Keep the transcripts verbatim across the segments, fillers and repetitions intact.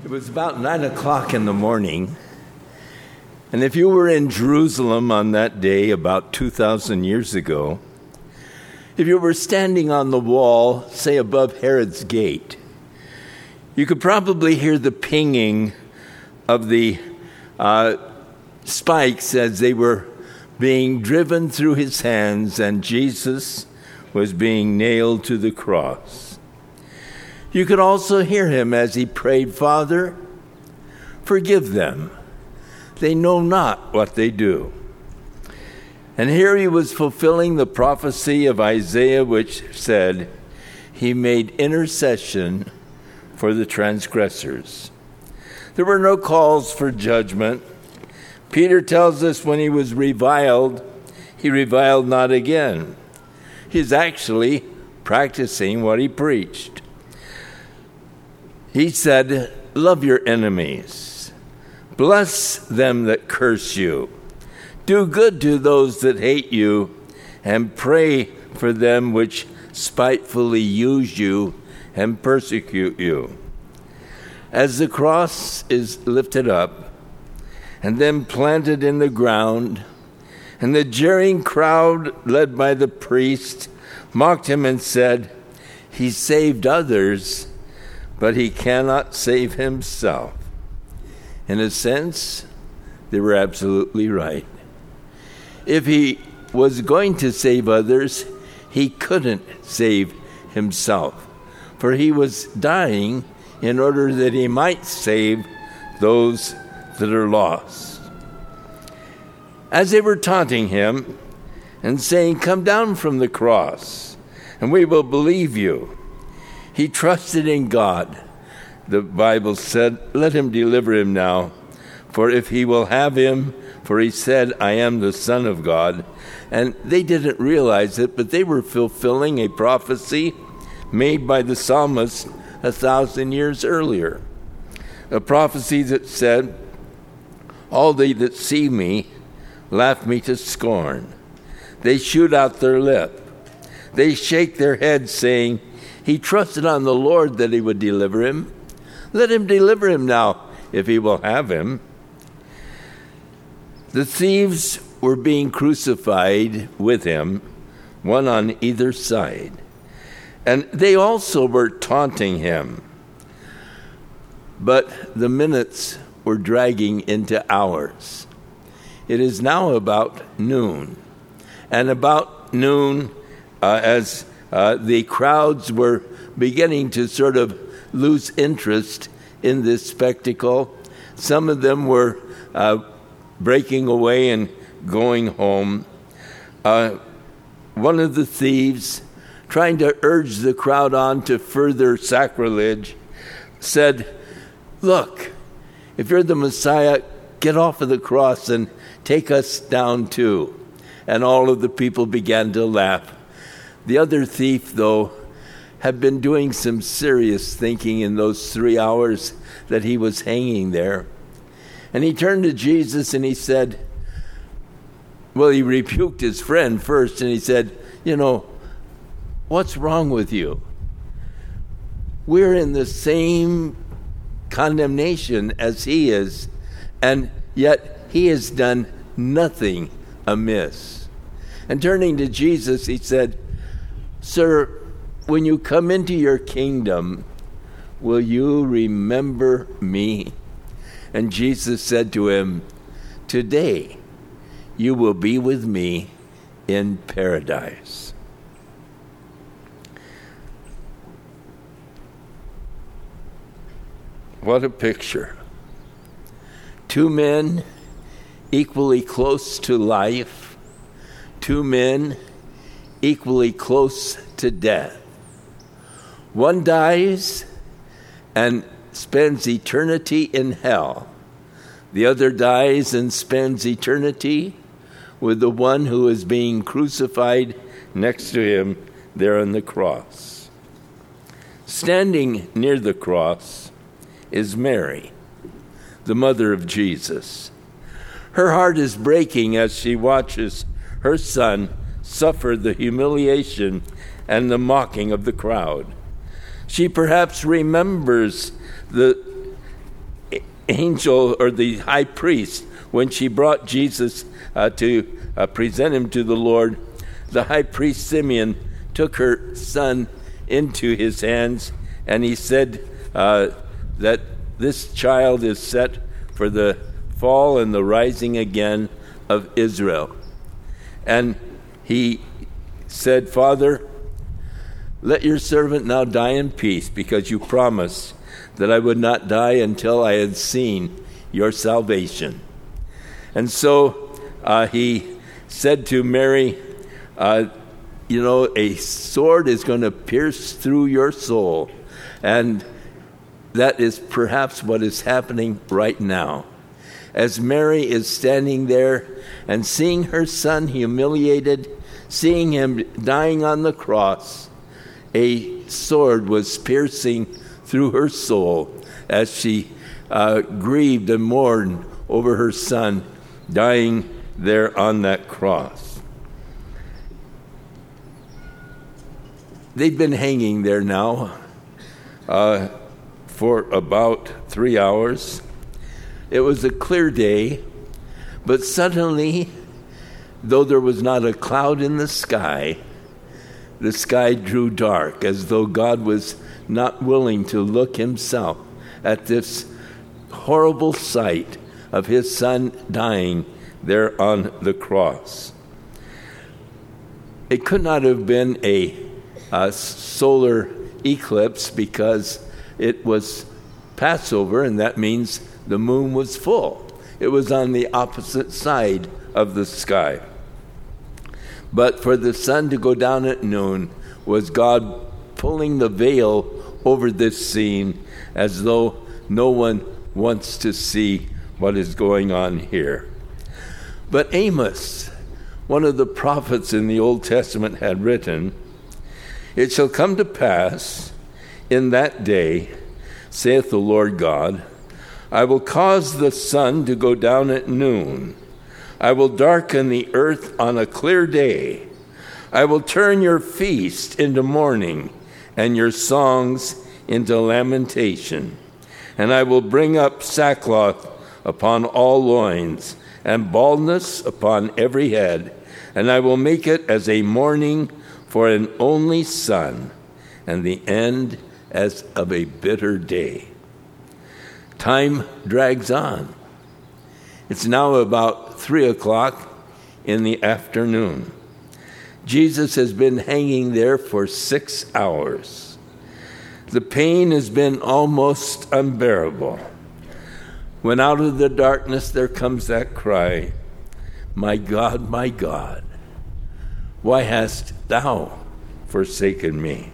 It was about nine o'clock in the morning, and if you were in Jerusalem on that day about two thousand years ago, if you were standing on the wall, say above Herod's gate, you could probably hear the pinging of the uh, spikes as they were being driven through his hands, and Jesus was being nailed to the cross. You could also hear him as he prayed, "Father, forgive them. They know not what they do." And here he was fulfilling the prophecy of Isaiah, which said, "He made intercession for the transgressors." There were no calls for judgment. Peter tells us when he was reviled, he reviled not again. He's actually practicing what he preached. He said, "Love your enemies. Bless them that curse you. Do good to those that hate you, and pray for them which spitefully use you and persecute you." As the cross is lifted up and then planted in the ground, and the jeering crowd led by the priest mocked him and said, "He saved others, but he cannot save himself." In a sense, they were absolutely right. If he was going to save others, he couldn't save himself, for he was dying in order that he might save those that are lost. As they were taunting him and saying, "Come down from the cross, and we will believe you," he trusted in God. The Bible said, "Let him deliver him now, for if he will have him, for he said, 'I am the Son of God.'" And they didn't realize it, but they were fulfilling a prophecy made by the psalmist a thousand years earlier. A prophecy that said, "All they that see me laugh me to scorn. They shoot out their lip. They shake their heads, saying, 'He trusted on the Lord that he would deliver him. Let him deliver him now, if he will have him.'" The thieves were being crucified with him, one on either side. And they also were taunting him. But the minutes were dragging into hours. It is now about noon. And about noon, uh, as uh, the crowds were beginning to sort of lose interest in this spectacle, some of them were uh, breaking away and going home. Uh, one of the thieves, trying to urge the crowd on to further sacrilege, said, "Look, if you're the Messiah, get off of the cross and take us down too." And all of the people began to laugh. The other thief, though, had been doing some serious thinking in those three hours that he was hanging there. And he turned to Jesus and he said, well, he rebuked his friend first, and he said, "You know, what's wrong with you? We're in the same condemnation as he is, and yet he has done nothing amiss." And turning to Jesus, he said, "Sir, when you come into your kingdom, will you remember me?" And Jesus said to him, "Today you will be with me in paradise." What a picture. Two men equally close to life, two men equally close to death. One dies and spends eternity in hell. The other dies and spends eternity with the one who is being crucified next to him there on the cross. Standing near the cross is Mary, the mother of Jesus. Her heart is breaking as she watches her son suffer the humiliation and the mocking of the crowd. She perhaps remembers the angel or the high priest, when she brought Jesus uh, to uh, present him to the Lord, the high priest Simeon took her son into his hands, and he said uh, that this child is set for the fall and the rising again of Israel. And he said, Father, let your servant now die in peace, because you promised that I would not die until I had seen your salvation. And so uh, he said to Mary, uh, you know, a sword is going to pierce through your soul. And that is perhaps what is happening right now. As Mary is standing there and seeing her son humiliated, seeing him dying on the cross, a sword was piercing through her soul as she uh, grieved and mourned over her son dying there on that cross. They've been hanging there now uh, for about three hours. It was a clear day, but suddenly, though there was not a cloud in the sky, the sky drew dark, as though God was not willing to look himself at this horrible sight of his son dying there on the cross. It could not have been a, a solar eclipse, because it was Passover, and that means the moon was full. It was on the opposite side of the sky. But for the sun to go down at noon was God pulling the veil over this scene, as though no one wants to see what is going on here. But Amos, one of the prophets in the Old Testament, had written, "It shall come to pass in that day, saith the Lord God, I will cause the sun to go down at noon. I will darken the earth on a clear day. I will turn your feast into mourning, and your songs into lamentation. And I will bring up sackcloth upon all loins, and baldness upon every head. And I will make it as a mourning for an only son, and the end as of a bitter day." Time drags on. It's now about three o'clock in the afternoon. Jesus has been hanging there for six hours. The pain has been almost unbearable. When out of the darkness there comes that cry, "My God, my God, why hast thou forsaken me?"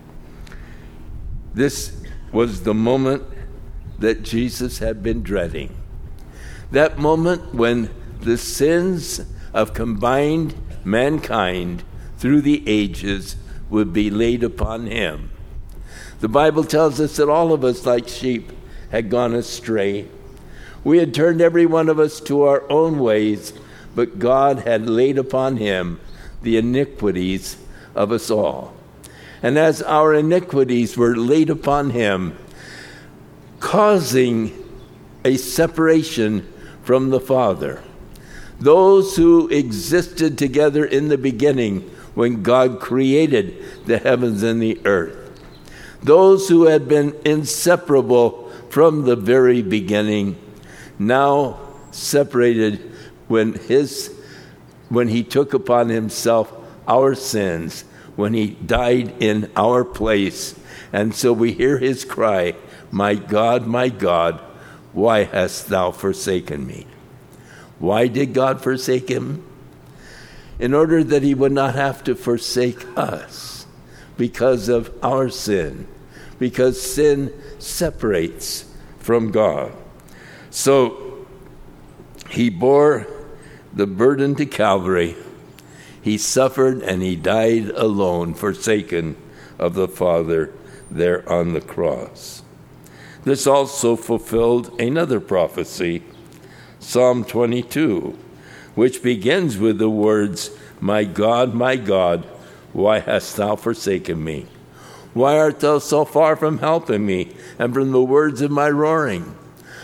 This was the moment that Jesus had been dreading. That moment when the sins of combined mankind through the ages would be laid upon him. The Bible tells us that all of us, like sheep, had gone astray. We had turned every one of us to our own ways, but God had laid upon him the iniquities of us all. And as our iniquities were laid upon him, causing a separation from the Father, those who existed together in the beginning when God created the heavens and the earth, those who had been inseparable from the very beginning, now separated when his when he took upon himself our sins, when he died in our place. And so we hear his cry, "My God, my God, why hast thou forsaken me?" Why did God forsake him? In order that he would not have to forsake us because of our sin, because sin separates from God. So he bore the burden to Calvary. He suffered and he died alone, forsaken of the Father there on the cross. This also fulfilled another prophecy, Psalm twenty-two, which begins with the words, "My God, my God, why hast thou forsaken me? Why art thou so far from helping me and from the words of my roaring?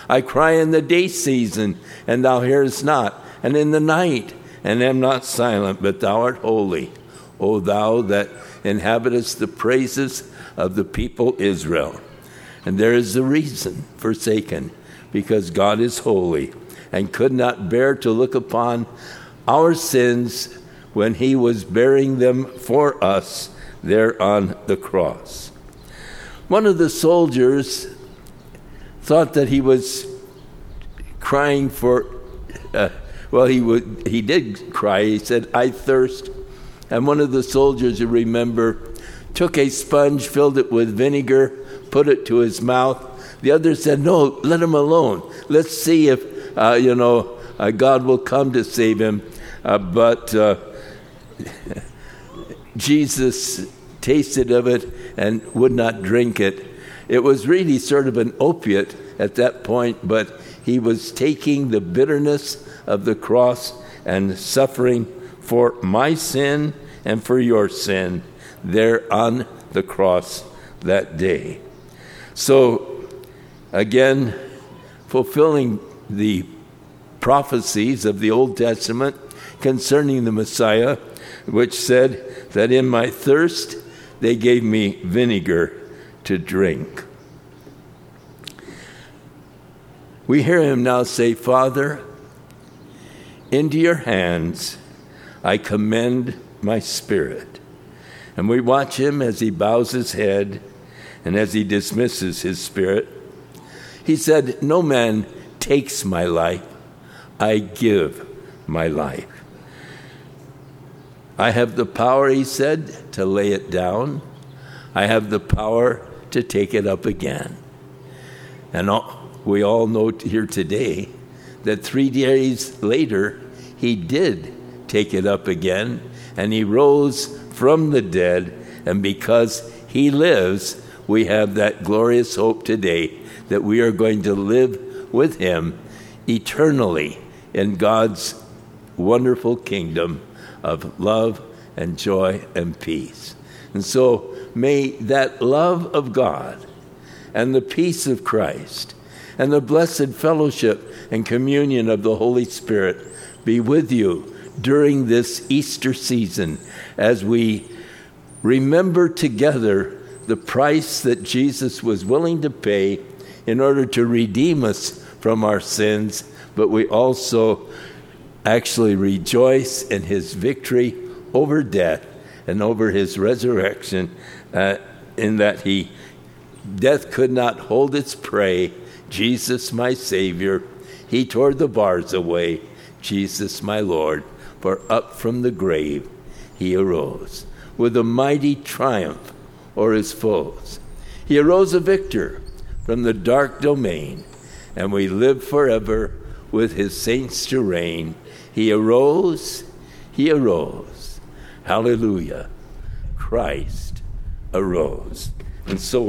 I cry in the day season, and thou hearest not, and in the night, and am not silent, but thou art holy, O thou that inhabitest the praises of the people Israel. And there is a reason forsaken, because God is holy, and could not bear to look upon our sins when he was bearing them for us there on the cross. One of the soldiers thought that he was crying for, uh, well, he would, he did cry. He said, I thirst. And one of the soldiers, you remember, took a sponge, filled it with vinegar, put it to his mouth. The other said, no, let him alone. Let's see if, uh, you know, uh, God will come to save him. Uh, but uh, Jesus tasted of it and would not drink it. It was really sort of an opiate at that point, but he was taking the bitterness of the cross and suffering for my sin and for your sin there on the cross that day. So, again, fulfilling the prophecies of the Old Testament concerning the Messiah, which said that in my thirst they gave me vinegar to drink. We hear him now say, Father, into your hands I commend my spirit. And we watch him as he bows his head and as he dismisses his spirit. He said, no man takes my life, I give my life. I have the power, he said, to lay it down. I have the power to take it up again. And all, we all know here today that three days later, he did take it up again, and he rose from the dead, and because he lives, we have that glorious hope today that we are going to live with him eternally in God's wonderful kingdom of love and joy and peace. And so may that love of God and the peace of Christ and the blessed fellowship and communion of the Holy Spirit be with you during this Easter season as we remember together the price that Jesus was willing to pay in order to redeem us from our sins, but we also actually rejoice in his victory over death and over his resurrection, uh, in that he death could not hold its prey. Jesus, my Savior, he tore the bars away. Jesus, my Lord, for up from the grave he arose with a mighty triumph o'er his foes. He arose a victor from the dark domain, and we live forever with his saints to reign. He arose, he arose. Hallelujah. Christ arose. And so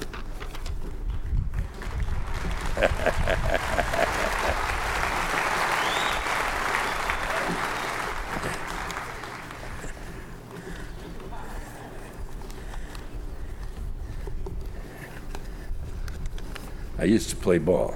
I used to play ball.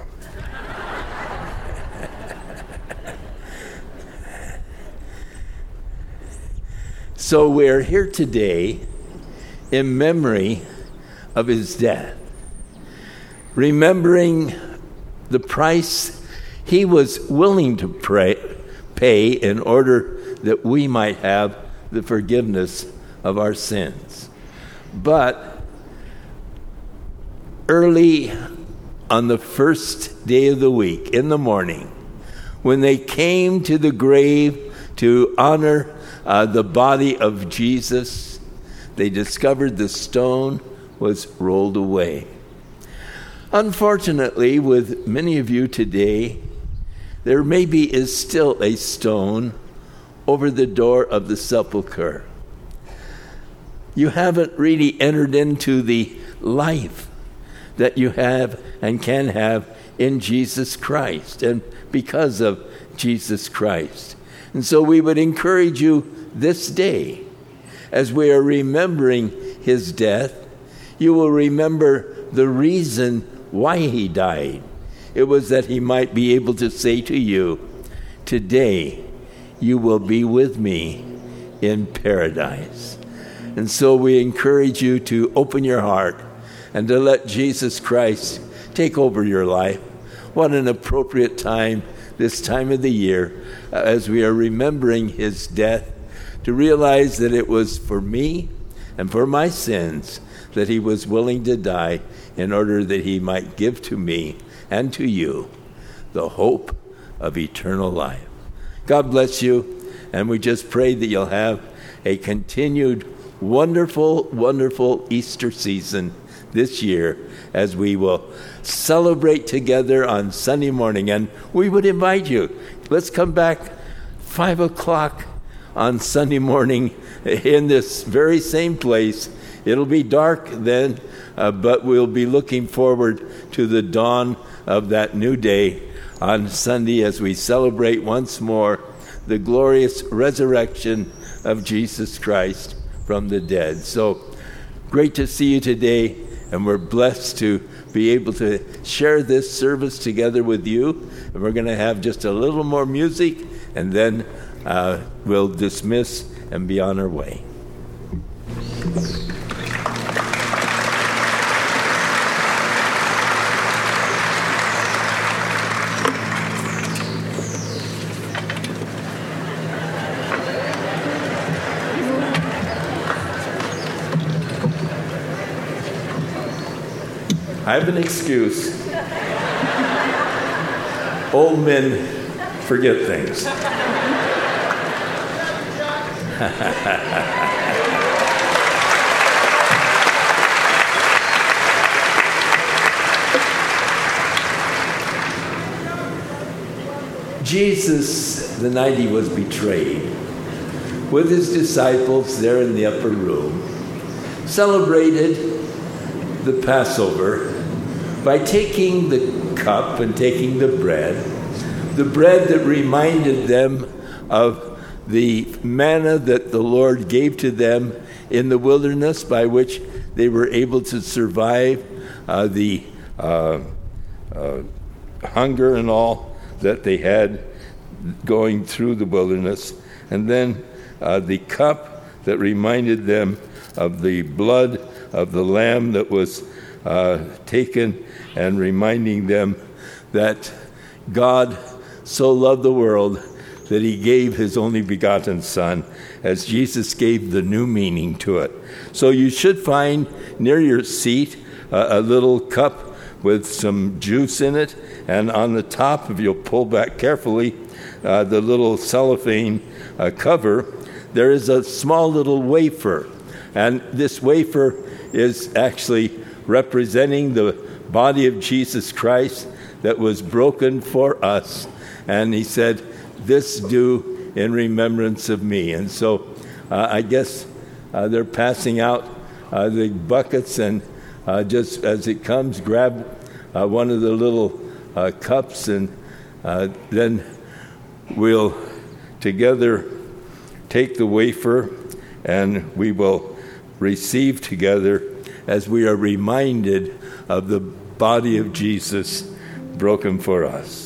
So we're here today in memory of his death, remembering the price he was willing to pray, pay in order that we might have the forgiveness of our sins. But early on the first day of the week, in the morning, when they came to the grave to honor uh, the body of Jesus, they discovered the stone was rolled away. Unfortunately, with many of you today, there maybe is still a stone over the door of the sepulcher. You haven't really entered into the life that you have and can have in Jesus Christ and because of Jesus Christ. And so we would encourage you this day, as we are remembering his death, you will remember the reason why he died. it was that he might be able to say to you, today you will be with me in paradise. And so we encourage you to open your heart and to let Jesus Christ take over your life. What an appropriate time, this time of the year, uh, as we are remembering his death, to realize that it was for me and for my sins that he was willing to die in order that he might give to me and to you the hope of eternal life. God bless you, and we just pray that you'll have a continued wonderful, wonderful Easter season this year as we will celebrate together on Sunday morning. And we would invite you, let's come back five o'clock on Sunday morning in this very same place. It'll be dark then, uh, but we'll be looking forward to the dawn of that new day on Sunday as we celebrate once more the glorious resurrection of Jesus Christ from the dead. So great to see you today, and we're blessed to be able to share this service together with you. And we're going to have just a little more music, and then uh, we'll dismiss and be on our way. I have an excuse. Old men forget things. Jesus, the night he was betrayed, with his disciples there in the upper room, celebrated the Passover by taking the cup and taking the bread, the bread that reminded them of the manna that the Lord gave to them in the wilderness, by which they were able to survive uh, the uh, uh, hunger and all that they had going through the wilderness, and then uh, the cup that reminded them of the blood of the Lamb that was uh, taken, and reminding them that God so loved the world that he gave his only begotten Son, as Jesus gave the new meaning to it. So you should find near your seat uh, a little cup with some juice in it, and on the top, if you'll pull back carefully, uh, the little cellophane uh, cover, there is a small little wafer. And this wafer is actually representing the body of Jesus Christ that was broken for us. And he said, this do in remembrance of me. And so uh, I guess uh, they're passing out uh, the buckets, and uh, just as it comes, grab uh, one of the little uh, cups, and uh, then we'll together take the wafer, and we will receive together as we are reminded of the body of Jesus broken for us.